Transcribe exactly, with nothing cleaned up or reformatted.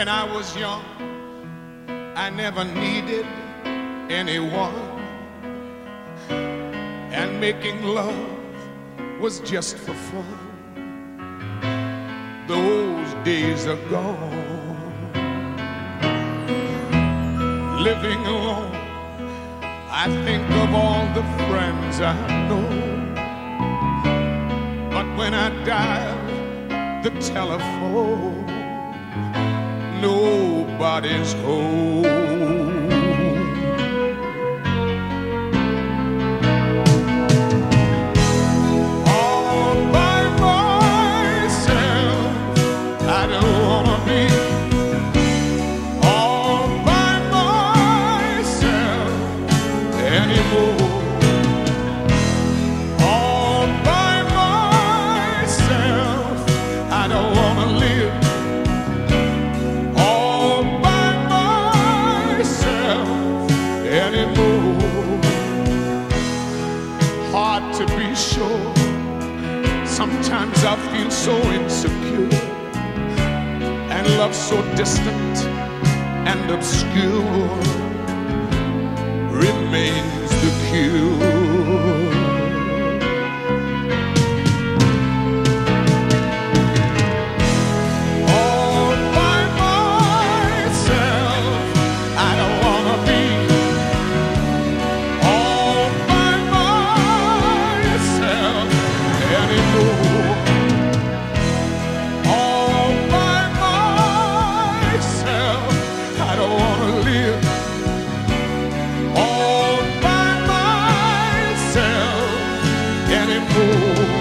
When I was young, I never needed anyone, and making love was just for fun. Those days are gone. Living alone, I think of all the friends I know, but when I dial the telephone, nobody's home. All by myself, I don't wanna be. All by myself anymore. All by myself, I don't wanna live. Anymore. Hard to be sure. Sometimes I feel so insecure, and love so distant and obscure remains the cure. All by myself anymore.